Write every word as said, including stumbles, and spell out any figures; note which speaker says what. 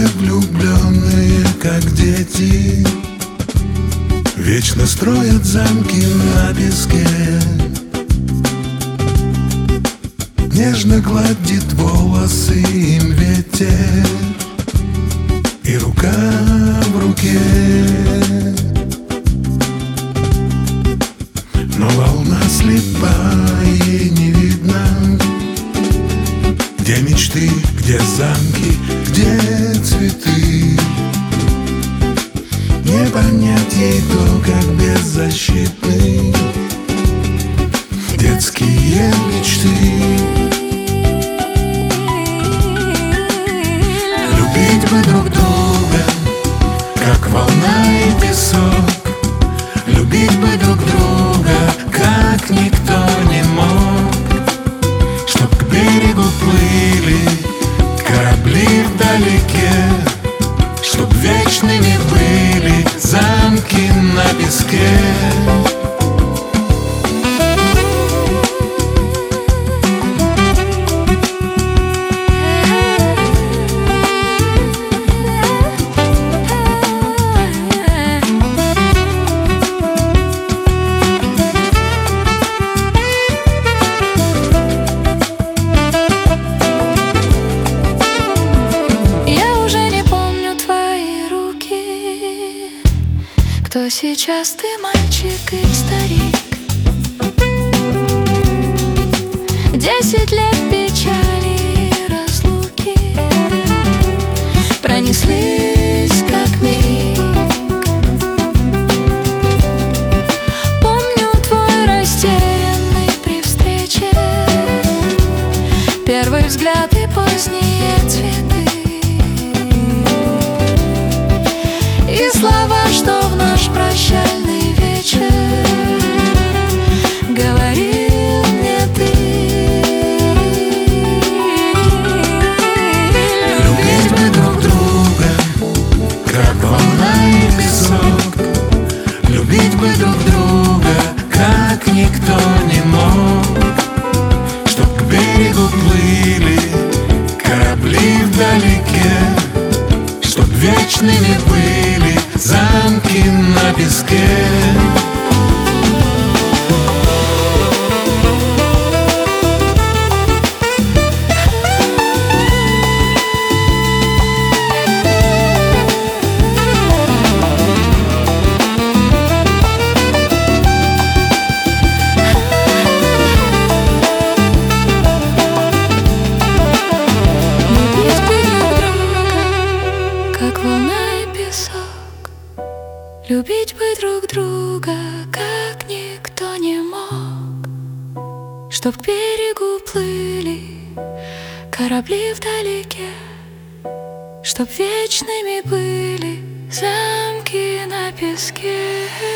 Speaker 1: Двое влюбленные, как дети, вечно строят замки на песке. Нежно гладит волосы им ветер, и рука в руке. Но волна слепая, ей не видно, где мечты, где замки, где цветы. Не понять ей то, как беззащитны детские мечты. Любить бы друг друга, как волна и песок. Любить бы друг друга, как никто не мог. Чтоб к берегу плыли корабли вдалеке, чтоб вечными были замки на песке.
Speaker 2: Кто сейчас, ты мальчик или старик? Десять лет печали и разлуки пронеслись, как миг. Помню твой растерянный при встрече, первый взгляд и поздние цветы, и слова, что в наш прощальный вечер говорил мне ты.
Speaker 1: Любить бы друг друга, как волна и песок. Любить бы друг друга, как никто не мог. Чтоб к берегу плыли корабли вдалеке, чтоб вечными были замки на песке.
Speaker 2: Любить бы друг друга, как никто не мог. Чтоб к берегу плыли корабли вдалеке, чтоб вечными были замки на песке.